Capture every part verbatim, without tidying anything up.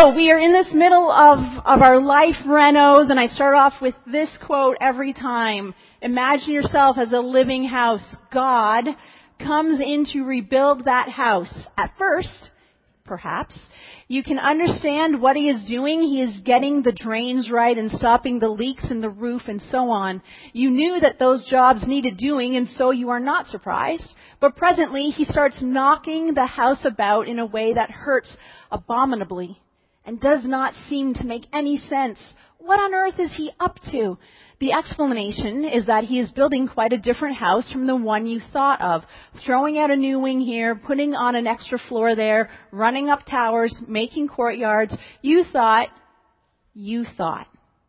So we are in this middle of, of our life renos, and I start off with this quote every time. Imagine yourself as a living house. God comes in to rebuild that house. At first, perhaps, you can understand what he is doing. He is getting the drains right and stopping the leaks in the roof and so on. You knew that those jobs needed doing, and so you are not surprised. But presently, he starts knocking the house about in a way that hurts abominably and does not seem to make any sense. What on earth is he up to? The explanation is that he is building quite a different house from the one you thought of. Throwing out a new wing here, putting on an extra floor there, running up towers, making courtyards. You thought, you thought,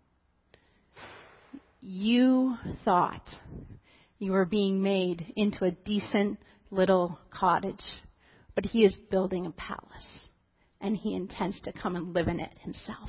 you thought you were being made into a decent little cottage. But he is building a palace, and he intends to come and live in it himself.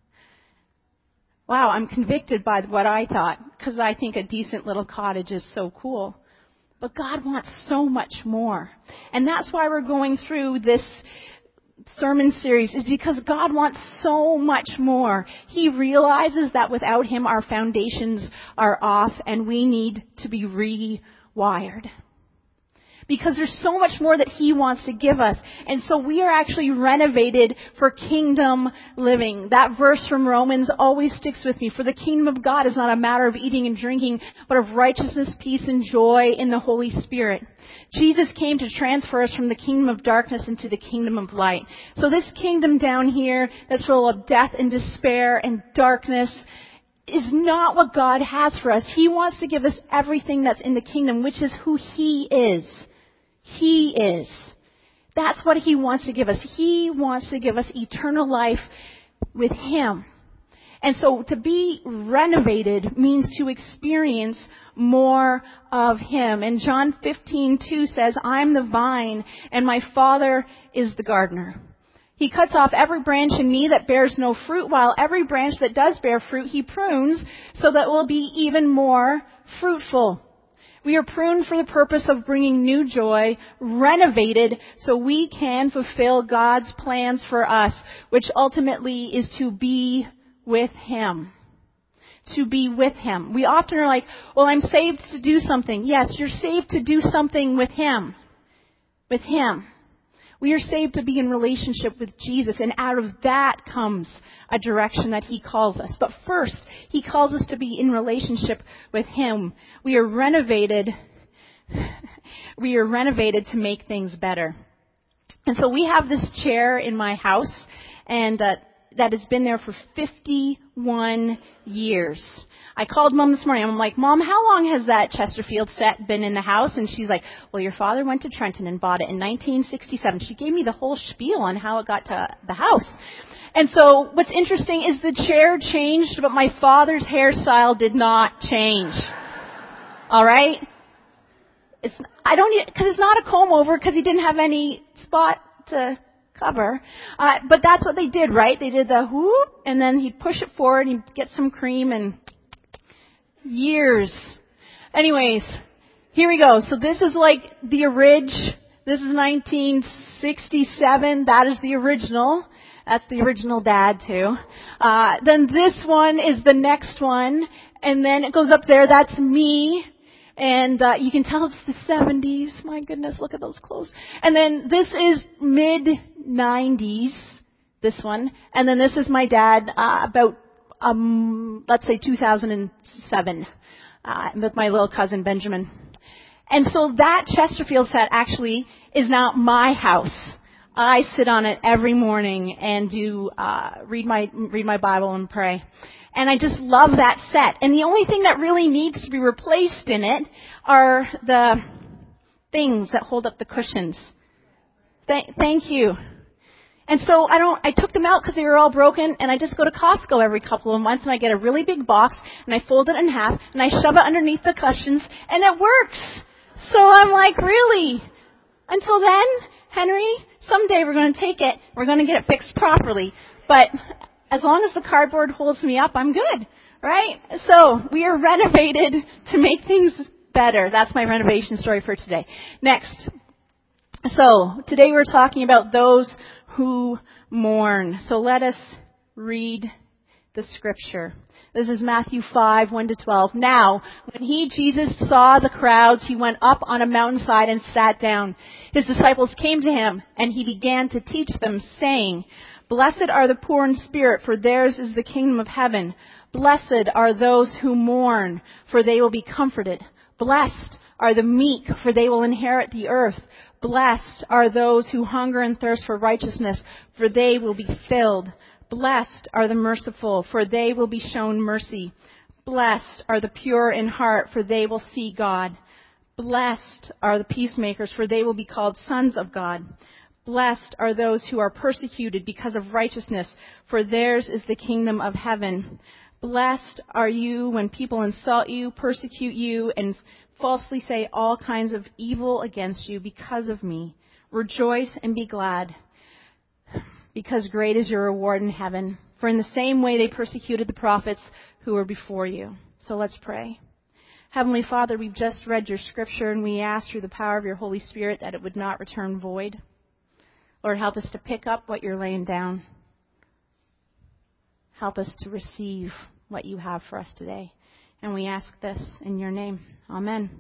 Wow, I'm convicted by what I thought, because I think a decent little cottage is so cool. But God wants so much more. And that's why we're going through this sermon series, is because God wants so much more. He realizes that without him, our foundations are off, and we need to be rewired. Because there's so much more that he wants to give us. And so we are actually renovated for kingdom living. That verse from Romans always sticks with me. For the kingdom of God is not a matter of eating and drinking, but of righteousness, peace, and joy in the Holy Spirit. Jesus came to transfer us from the kingdom of darkness into the kingdom of light. So this kingdom down here that's full of death and despair and darkness is not what God has for us. He wants to give us everything that's in the kingdom, which is who he is. He is. That's what he wants to give us. He wants to give us eternal life with him. And so to be renovated means to experience more of him. And John fifteen two says, I am the vine and my Father is the gardener. He cuts off every branch in me that bears no fruit, while every branch that does bear fruit he prunes so that it will be even more fruitful. We are pruned for the purpose of bringing new joy, renovated so we can fulfill God's plans for us, which ultimately is to be with him. To be with him. We often are like, well, I'm saved to do something. Yes, you're saved to do something with him. With him. We are saved to be in relationship with Jesus, and out of that comes a direction that he calls us. But first, he calls us to be in relationship with him. We are renovated. We are renovated to make things better. And so we have this chair in my house, and uh, that has been there for fifty-one years. I called Mom this morning. I'm like, Mom, how long has that Chesterfield set been in the house? And she's like, well, your father went to Trenton and bought it in nineteen sixty-seven. She gave me the whole spiel on how it got to the house. And so what's interesting is the chair changed, but my father's hairstyle did not change. All right? It's, I don't need, because it's not a comb over, because he didn't have any spot to cover. Uh, but that's what they did, right? They did the whoop, and then he'd push it forward, and he'd get some cream, and years. Anyways, here we go. So this is like the orig. This is nineteen sixty-seven. That is the original. That's the original dad too. Uh, then this one is the next one. And then it goes up there. That's me. And uh, you can tell it's the seventies. My goodness, look at those clothes. And then this is mid nineties. This one. And then this is my dad uh, about Um, let's say two thousand seven, uh, with my little cousin Benjamin. And so that Chesterfield set actually is now my house. I sit on it every morning and do, uh, read my, read my Bible and pray. And I just love that set. And the only thing that really needs to be replaced in it are the things that hold up the cushions. Th- thank you. And so I don't, I took them out because they were all broken, and I just go to Costco every couple of months and I get a really big box and I fold it in half and I shove it underneath the cushions and it works. So I'm like, really? Until then, Henry, someday we're going to take it, we're going to get it fixed properly. But as long as the cardboard holds me up, I'm good, right? So we are renovated to make things better. That's my renovation story for today. Next. So today we're talking about those who mourn. So let us read the scripture. This is Matthew five, one to twelve. Now, when he, Jesus, saw the crowds, he went up on a mountainside and sat down. His disciples came to him, and he began to teach them, saying, Blessed are the poor in spirit, for theirs is the kingdom of heaven. Blessed are those who mourn, for they will be comforted. Blessed are the meek, for they will inherit the earth. Blessed are those who hunger and thirst for righteousness, for they will be filled. Blessed are the merciful, for they will be shown mercy. Blessed are the pure in heart, for they will see God. Blessed are the peacemakers, for they will be called sons of God. Blessed are those who are persecuted because of righteousness, for theirs is the kingdom of heaven. Blessed are you when people insult you, persecute you, and falsely say all kinds of evil against you because of me. Rejoice and be glad, because great is your reward in heaven. For in the same way they persecuted the prophets who were before you. So let's pray. Heavenly Father, we've just read your scripture, and we ask through the power of your Holy Spirit that it would not return void. Lord, help us to pick up what you're laying down. Help us to receive what you have for us today. And we ask this in your name. Amen.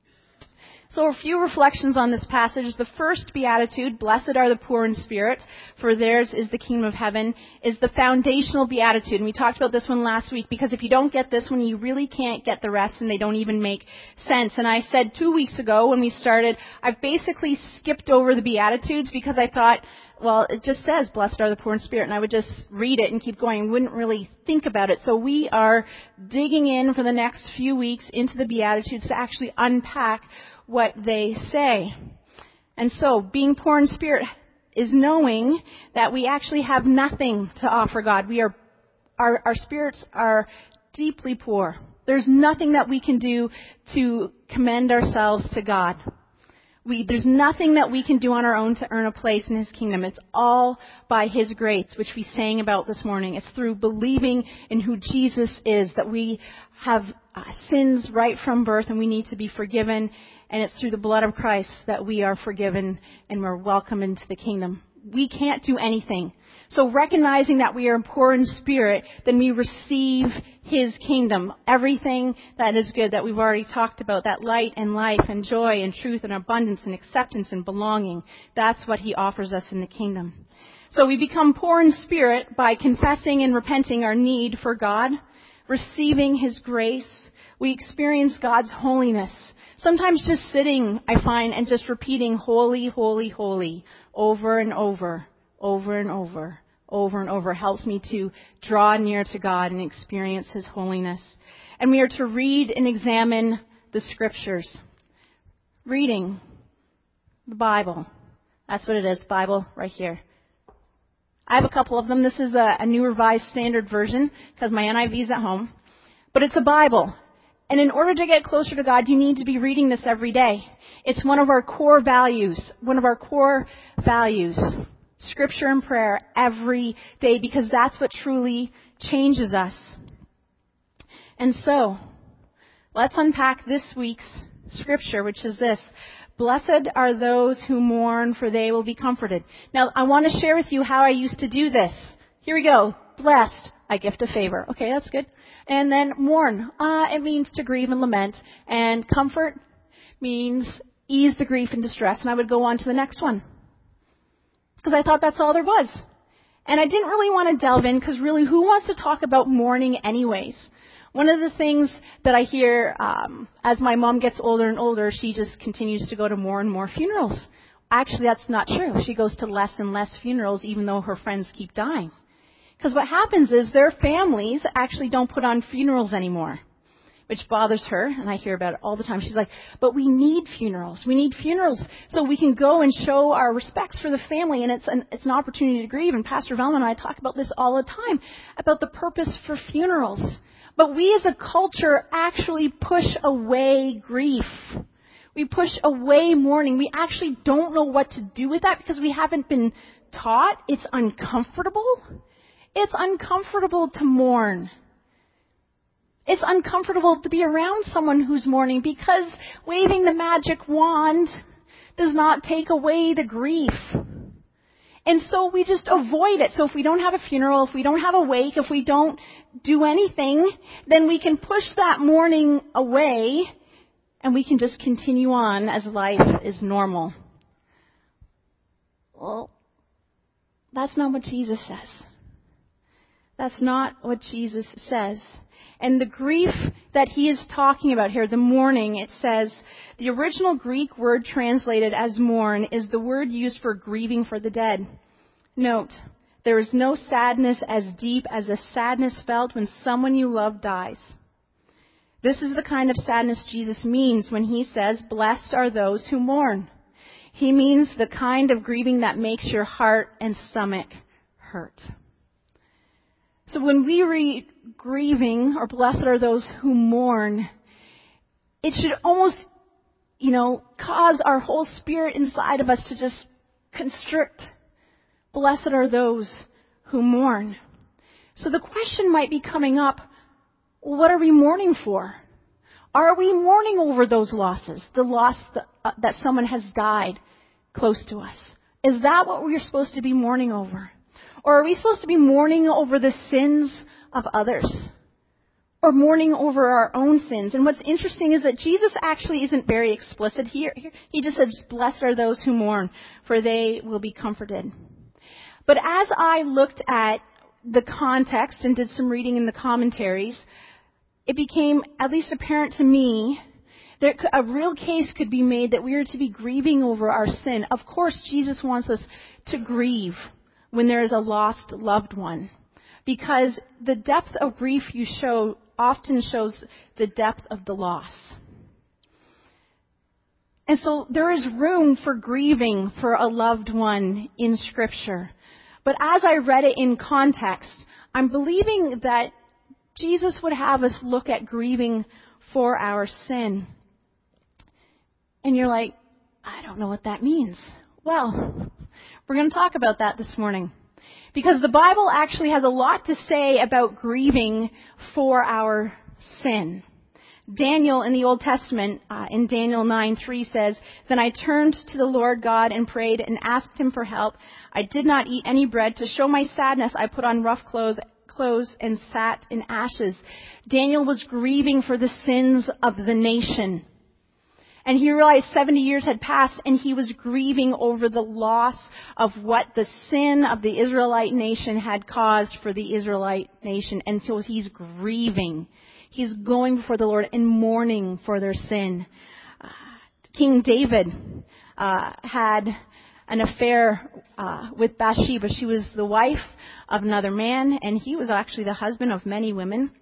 So a few reflections on this passage. The first beatitude, blessed are the poor in spirit, for theirs is the kingdom of heaven, is the foundational beatitude. And we talked about this one last week, because if you don't get this one, you really can't get the rest, and they don't even make sense. And I said two weeks ago when we started, I've basically skipped over the beatitudes because I thought, well, it just says, blessed are the poor in spirit, and I would just read it and keep going. I wouldn't really think about it. So we are digging in for the next few weeks into the beatitudes to actually unpack what they say. And so, being poor in spirit is knowing that we actually have nothing to offer God. We are, our, our spirits are deeply poor. There's nothing that we can do to commend ourselves to God. We, there's nothing that we can do on our own to earn a place in His kingdom. It's all by His grace, which we sang about this morning. It's through believing in who Jesus is that we have uh, sins right from birth, and we need to be forgiven. And it's through the blood of Christ that we are forgiven and we're welcome into the kingdom. We can't do anything. So recognizing that we are poor in spirit, then we receive His kingdom. Everything that is good that we've already talked about, that light and life and joy and truth and abundance and acceptance and belonging, that's what He offers us in the kingdom. So we become poor in spirit by confessing and repenting our need for God, receiving His grace. We experience God's holiness. Sometimes just sitting, I find, and just repeating holy, holy, holy over and over, over and over, over and over helps me to draw near to God and experience His holiness. And we are to read and examine the scriptures. Reading the Bible. That's what it is, Bible right here. I have a couple of them. This is a, a New Revised Standard Version because my N I V is at home. But it's a Bible. And in order to get closer to God, you need to be reading this every day. It's one of our core values, one of our core values, Scripture and prayer every day, because that's what truly changes us. And so, let's unpack this week's Scripture, which is this. Blessed are those who mourn, for they will be comforted. Now, I want to share with you how I used to do this. Here we go. Blessed, I gift a favor. Okay, that's good. And then mourn. Uh, it means to grieve and lament. And comfort means ease the grief and distress. And I would go on to the next one. Because I thought that's all there was. And I didn't really want to delve in, because really, who wants to talk about mourning anyways? One of the things that I hear um, as my mom gets older and older, she just continues to go to more and more funerals. Actually, that's not true. She goes to less and less funerals, even though her friends keep dying. Because what happens is their families actually don't put on funerals anymore, which bothers her, and I hear about it all the time. She's like, but we need funerals. We need funerals so we can go and show our respects for the family, and it's an, it's an opportunity to grieve. And Pastor Velma and I talk about this all the time, about the purpose for funerals. But we as a culture actually push away grief. We push away mourning. We actually don't know what to do with that because we haven't been taught. It's uncomfortable. It's uncomfortable to mourn. It's uncomfortable to be around someone who's mourning because waving the magic wand does not take away the grief. And so we just avoid it. So if we don't have a funeral, if we don't have a wake, if we don't do anything, then we can push that mourning away and we can just continue on as life is normal. Well, that's not what Jesus says. That's not what Jesus says. And the grief that he is talking about here, the mourning, it says, the original Greek word translated as mourn is the word used for grieving for the dead. Note, there is no sadness as deep as the sadness felt when someone you love dies. This is the kind of sadness Jesus means when he says, blessed are those who mourn. He means the kind of grieving that makes your heart and stomach hurt. So when we read grieving, or blessed are those who mourn, it should almost, you know, cause our whole spirit inside of us to just constrict. Blessed are those who mourn. So the question might be coming up, what are we mourning for? Are we mourning over those losses, the loss that, uh, that someone has died close to us? Is that what we're supposed to be mourning over? Or are we supposed to be mourning over the sins of others? Or mourning over our own sins? And what's interesting is that Jesus actually isn't very explicit here. He just says, blessed are those who mourn, for they will be comforted. But as I looked at the context and did some reading in the commentaries, it became at least apparent to me that a real case could be made that we are to be grieving over our sin. Of course, Jesus wants us to grieve when there is a lost loved one, because the depth of grief you show often shows the depth of the loss. And so there is room for grieving for a loved one in Scripture. But as I read it in context, I'm believing that Jesus would have us look at grieving for our sin. And you're like, I don't know what that means. Well, we're going to talk about that this morning. Because the Bible actually has a lot to say about grieving for our sin. Daniel in the Old Testament, uh, in Daniel nine three says, then I turned to the Lord God and prayed and asked him for help. I did not eat any bread. To show my sadness, I put on rough clothes, clothes and sat in ashes. Daniel was grieving for the sins of the nation. And he realized seventy years had passed, and he was grieving over the loss of what the sin of the Israelite nation had caused for the Israelite nation. And so he's grieving. He's going before the Lord and mourning for their sin. Uh, King David uh, had an affair uh, with Bathsheba. She was the wife of another man, and he was actually the husband of many women.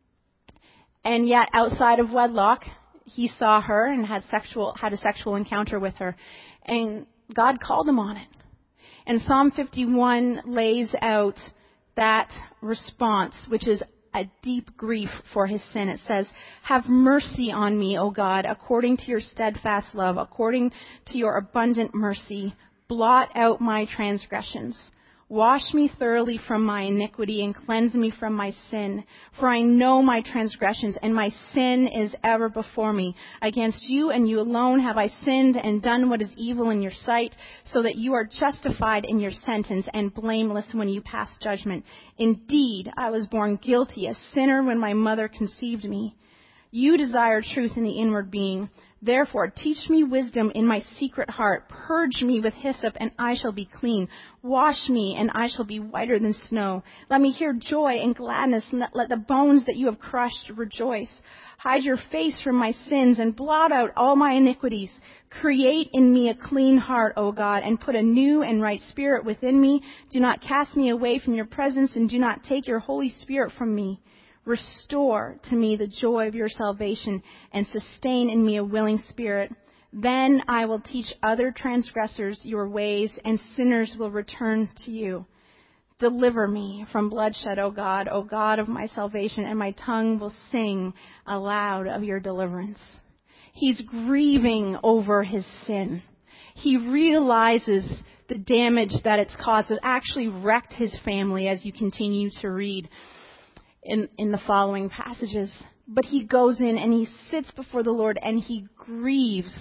And yet, outside of wedlock, he saw her and had sexual had a sexual encounter with her, and God called him on it. And Psalm fifty-one lays out that response, which is a deep grief for his sin. It says, have mercy on me, O God, according to your steadfast love, according to your abundant mercy. Blot out my transgressions. Wash me thoroughly from my iniquity and cleanse me from my sin. For I know my transgressions, and my sin is ever before me. Against you and you alone have I sinned and done what is evil in your sight, so that you are justified in your sentence and blameless when you pass judgment. Indeed, I was born guilty, a sinner when my mother conceived me. You desire truth in the inward being. Therefore, teach me wisdom in my secret heart. Purge me with hyssop, and I shall be clean. Wash me, and I shall be whiter than snow. Let me hear joy and gladness, and let the bones that you have crushed rejoice. Hide your face from my sins, and blot out all my iniquities. Create in me a clean heart, O God, and put a new and right spirit within me. Do not cast me away from your presence, and do not take your Holy Spirit from me. Restore to me the joy of your salvation, and sustain in me a willing spirit. Then I will teach other transgressors your ways, and sinners will return to you. Deliver me from bloodshed, O God, O God of my salvation, and my tongue will sing aloud of your deliverance. He's grieving over his sin. He realizes the damage that it's caused. It actually wrecked his family, as you continue to read in, in the following passages. But he goes in and he sits before the Lord and he grieves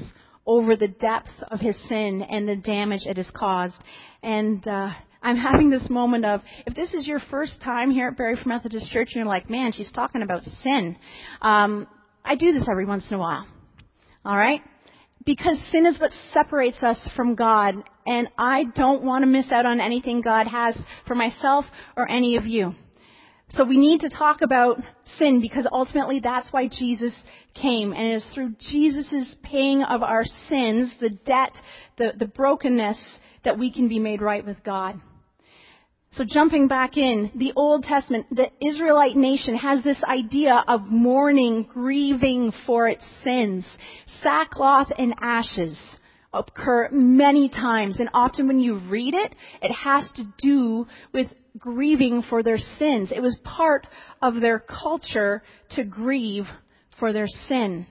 over the depth of his sin and the damage it has caused. And uh, I'm having this moment of, if this is your first time here at Barrie Free Methodist Church and you're like, man, she's talking about sin, um, I do this every once in a while. All right? Because sin is what separates us from God, and I don't want to miss out on anything God has for myself or any of you. So we need to talk about sin, because ultimately that's why Jesus came. And it is through Jesus' paying of our sins, the debt, the, the brokenness, that we can be made right with God. So jumping back in, the Old Testament, the Israelite nation has this idea of mourning, grieving for its sins. Sackcloth and ashes occur many times, and often when you read it, it has to do with grieving for their sins. It was part of their culture to grieve for their sin.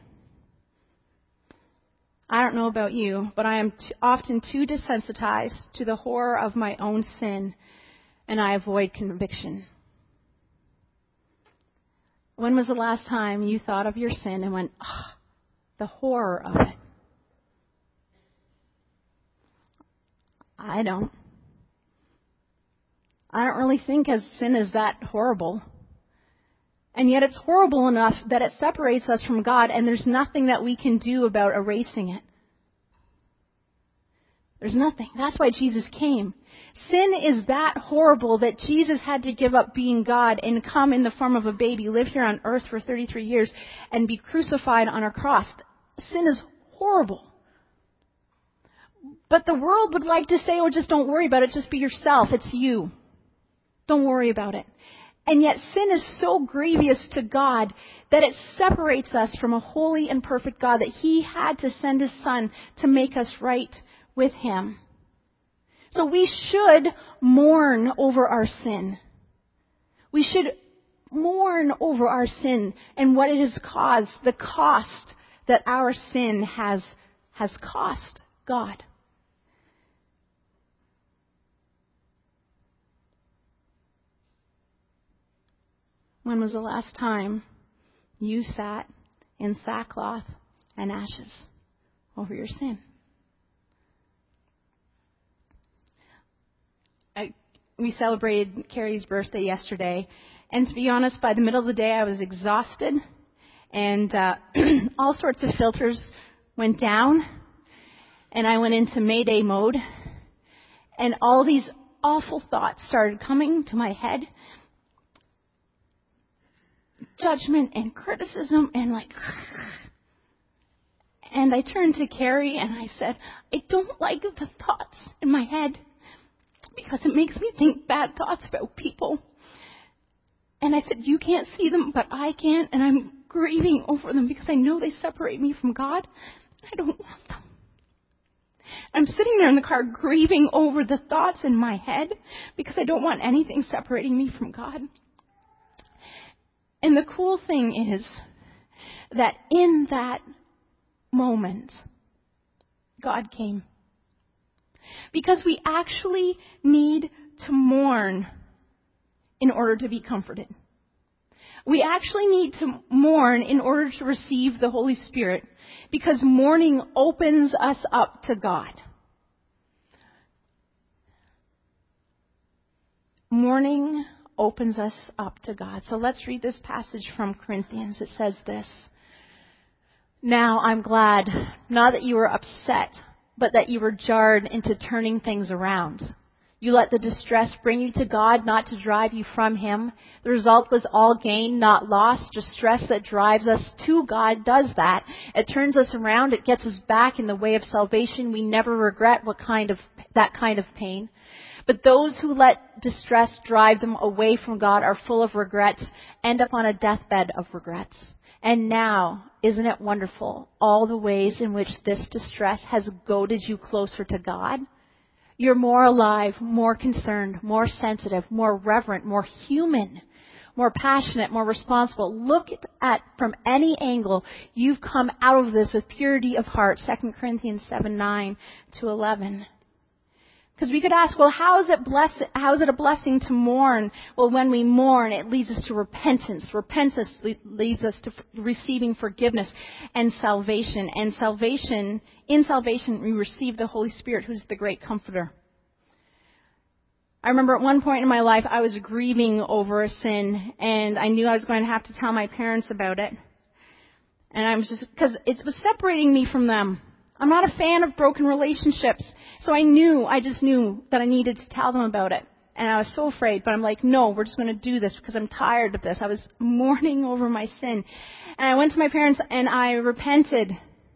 I don't know about you, but I am t- often too desensitized to the horror of my own sin, and I avoid conviction. When was the last time you thought of your sin and went, oh, the horror of it? I don't. I don't really think as sin is that horrible. And yet it's horrible enough that it separates us from God, and there's nothing that we can do about erasing it. There's nothing. That's why Jesus came. Sin is that horrible that Jesus had to give up being God and come in the form of a baby, live here on earth for thirty-three years, and be crucified on a cross. Sin is horrible. But the world would like to say, oh, just don't worry about it. Just be yourself. It's you. Don't worry about it. And yet sin is so grievous to God that it separates us from a holy and perfect God, that He had to send His Son to make us right with Him. So we should mourn over our sin. We should mourn over our sin and what it has caused, the cost that our sin has, has cost God. When was the last time you sat in sackcloth and ashes over your sin? I, we celebrated Carrie's birthday yesterday, and to be honest, by the middle of the day I was exhausted, and uh, all sorts of filters went down, and I went into Mayday mode, and all these awful thoughts started coming to my head. Judgment and criticism and like, and I turned to Carrie and I said, I don't like the thoughts in my head because it makes me think bad thoughts about people. And I said, you can't see them, but I can, and I'm grieving over them because I know they separate me from God. I don't want them. I'm sitting there in the car grieving over the thoughts in my head because I don't want anything separating me from God. And the cool thing is that in that moment, God came. Because we actually need to mourn in order to be comforted. We actually need to mourn in order to receive the Holy Spirit, because mourning opens us up to God. Mourning opens us up to God. So let's read this passage from Corinthians. It says this: Now I'm glad, not that you were upset, but that you were jarred into turning things around. You let the distress bring you to God, not to drive you from Him. The result was all gain, not loss. Distress that drives us to God does that. It turns us around. It gets us back in the way of salvation. We never regret what kind of that kind of pain. But those who let distress drive them away from God are full of regrets, end up on a deathbed of regrets. And now, isn't it wonderful, all the ways in which this distress has goaded you closer to God? You're more alive, more concerned, more sensitive, more reverent, more human, more passionate, more responsible. Look at, from any angle, you've come out of this with purity of heart. Second Corinthians seven, nine to eleven. Because we could ask, well, how is it bless- how is it a blessing to mourn? Well, when we mourn, it leads us to repentance. Repentance le- leads us to f- receiving forgiveness and salvation. And salvation, in salvation, we receive the Holy Spirit, who's the great comforter. I remember at one point in my life, I was grieving over a sin, and I knew I was going to have to tell my parents about it. And I was just, because it was separating me from them. I'm not a fan of broken relationships. So I knew, I just knew that I needed to tell them about it. And I was so afraid, but I'm like, no, we're just going to do this because I'm tired of this. I was mourning over my sin. And I went to my parents and I repented.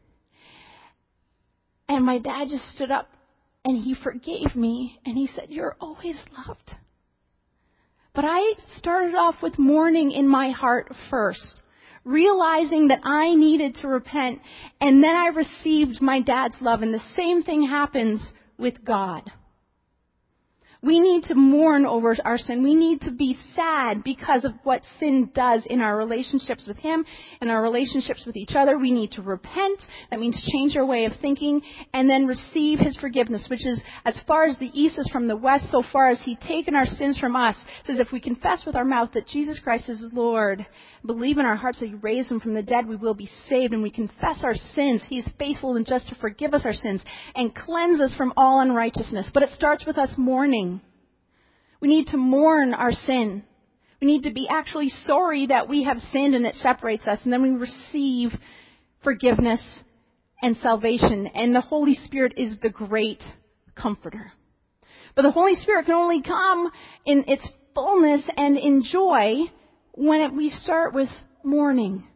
And my dad just stood up and he forgave me. And he said, you're always loved. But I started off with mourning in my heart first, realizing that I needed to repent, and then I received my dad's love. And the same thing happens with God. We need to mourn over our sin. We need to be sad because of what sin does in our relationships with Him and our relationships with each other. We need to repent. That means change our way of thinking and then receive His forgiveness, which is as far as the east is from the west, so far as He's taken our sins from us. It says if we confess with our mouth that Jesus Christ is Lord, believe in our hearts that He raised Him from the dead, we will be saved. And we confess our sins. He is faithful and just to forgive us our sins and cleanse us from all unrighteousness. But it starts with us mourning. We need to mourn our sin. We need to be actually sorry that we have sinned and it separates us. And then we receive forgiveness and salvation. And the Holy Spirit is the great comforter. But the Holy Spirit can only come in its fullness and in joy when it, we start with mourning.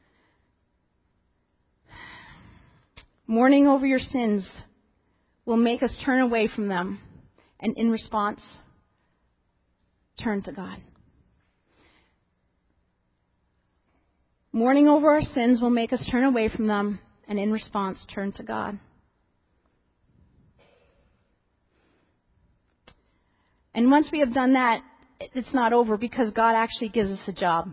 Mourning over your sins will make us turn away from them. And in response, turn to God. Mourning over our sins will make us turn away from them, and in response, turn to God. And once we have done that, it's not over because God actually gives us a job.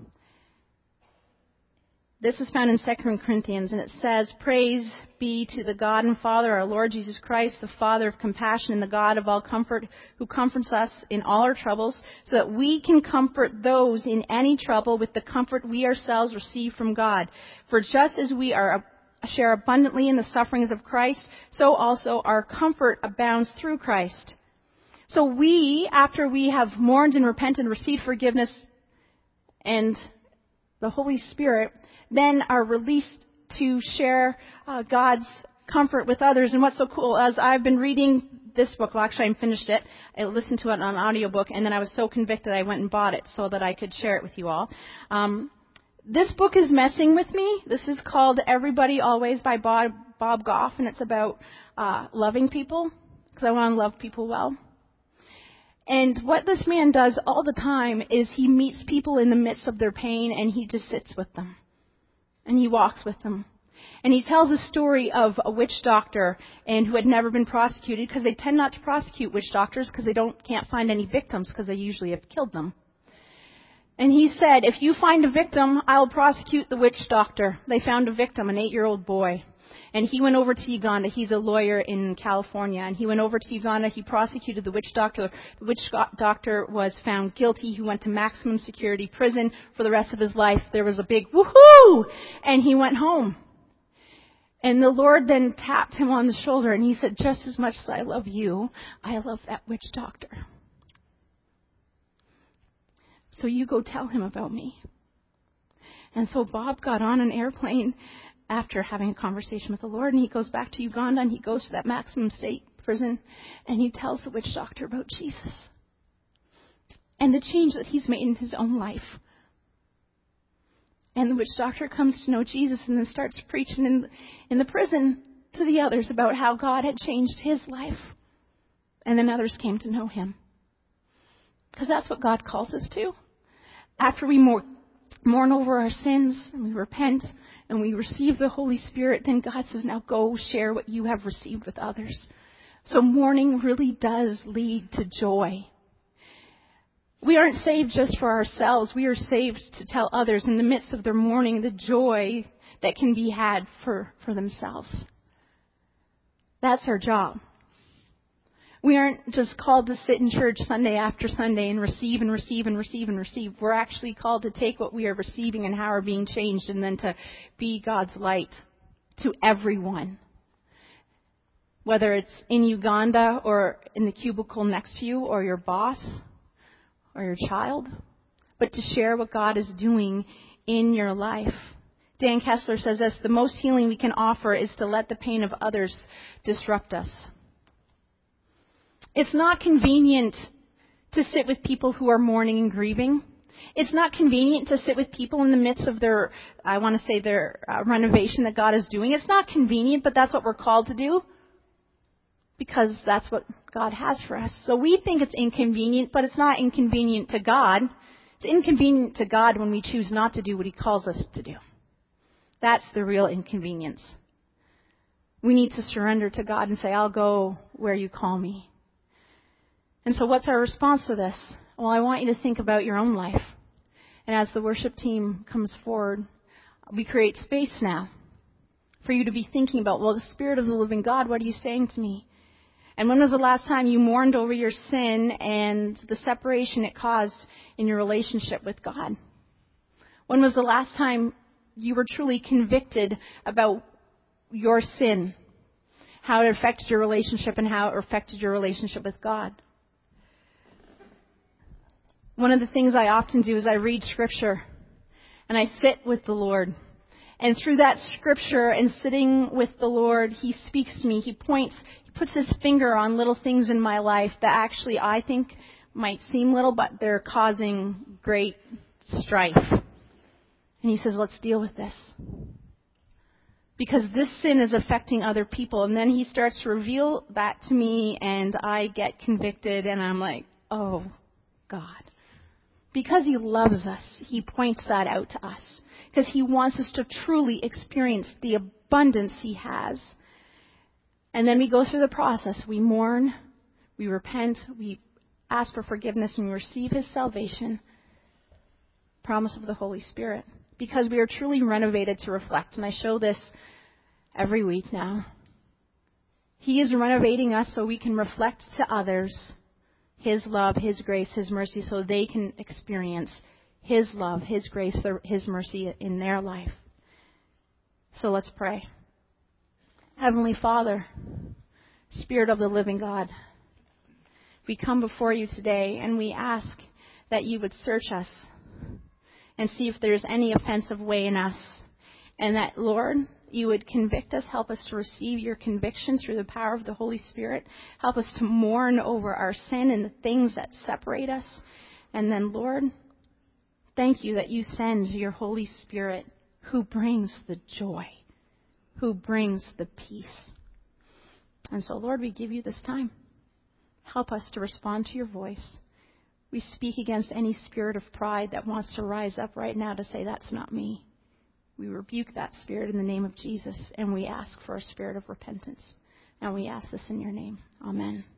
This is found in Second Corinthians, and it says, praise be to the God and Father, our Lord Jesus Christ, the Father of compassion and the God of all comfort, who comforts us in all our troubles, so that we can comfort those in any trouble with the comfort we ourselves receive from God. For just as we are share abundantly in the sufferings of Christ, so also our comfort abounds through Christ. So we, after we have mourned and repented, received forgiveness and the Holy Spirit, then are released to share uh, God's comfort with others. And what's so cool, as I've been reading this book, well, actually I finished it. I listened to it on an audiobook, and then I was so convicted I went and bought it so that I could share it with you all. Um, this book is messing with me. This is called Everybody Always by Bob, Bob Goff, and it's about uh, loving people, because I want to love people well. And what this man does all the time is he meets people in the midst of their pain, and he just sits with them. And he walks with them. And he tells a story of a witch doctor and who had never been prosecuted, because they tend not to prosecute witch doctors because they don't can't find any victims because they usually have killed them. And he said, if you find a victim, I'll prosecute the witch doctor. They found a victim, an eight-year-old boy. And he went over to Uganda. He's a lawyer in California. And he went over to Uganda. He prosecuted the witch doctor. The witch doctor was found guilty. He went to maximum security prison for the rest of his life. There was a big woohoo! And he went home. And the Lord then tapped him on the shoulder and he said, just as much as I love you, I love that witch doctor. So you go tell him about me. And so Bob got on an airplane after having a conversation with the Lord, and he goes back to Uganda, and he goes to that maximum state prison, and he tells the witch doctor about Jesus and the change that he's made in his own life. And the witch doctor comes to know Jesus and then starts preaching in, in the prison to the others about how God had changed his life. And then others came to know him. Because that's what God calls us to. After we mourn, mourn over our sins and we repent and we receive the Holy Spirit, then God says, now go share what you have received with others. So mourning really does lead to joy. We aren't saved just for ourselves. We are saved to tell others in the midst of their mourning the joy that can be had for, for themselves. That's our job. We aren't just called to sit in church Sunday after Sunday and receive and receive and receive and receive. We're actually called to take what we are receiving and how we're being changed and then to be God's light to everyone. Whether it's in Uganda or in the cubicle next to you or your boss or your child, but to share what God is doing in your life. Dan Kessler says this, the most healing we can offer is to let the pain of others disrupt us. It's not convenient to sit with people who are mourning and grieving. It's not convenient to sit with people in the midst of their, I want to say, their uh, renovation that God is doing. It's not convenient, but that's what we're called to do because that's what God has for us. So we think it's inconvenient, but it's not inconvenient to God. It's inconvenient to God when we choose not to do what He calls us to do. That's the real inconvenience. We need to surrender to God and say, I'll go where you call me. And so what's our response to this? Well, I want you to think about your own life. And as the worship team comes forward, we create space now for you to be thinking about, well, the Spirit of the living God, what are you saying to me? And when was the last time you mourned over your sin and the separation it caused in your relationship with God? When was the last time you were truly convicted about your sin, how it affected your relationship and how it affected your relationship with God? One of the things I often do is I read Scripture and I sit with the Lord. And through that Scripture and sitting with the Lord, He speaks to me. He points, He puts His finger on little things in my life that actually I think might seem little, but they're causing great strife. And He says, let's deal with this. Because this sin is affecting other people. And then He starts to reveal that to me and I get convicted and I'm like, oh, God. Because He loves us, He points that out to us. Because He wants us to truly experience the abundance He has. And then we go through the process. We mourn, we repent, we ask for forgiveness, and we receive His salvation. Promise of the Holy Spirit. Because we are truly renovated to reflect. And I show this every week now. He is renovating us so we can reflect to others His love, His grace, His mercy, so they can experience His love, His grace, His mercy in their life. So let's pray. Heavenly Father, Spirit of the living God, we come before you today and we ask that you would search us and see if there's any offensive way in us. And that, Lord, you would convict us, help us to receive your conviction through the power of the Holy Spirit. Help us to mourn over our sin and the things that separate us. And then, Lord, thank you that you send your Holy Spirit who brings the joy, who brings the peace. And so, Lord, we give you this time. Help us to respond to your voice. We speak against any spirit of pride that wants to rise up right now to say, that's not me. We rebuke that spirit in the name of Jesus, and we ask for a spirit of repentance. And we ask this in your name. Amen.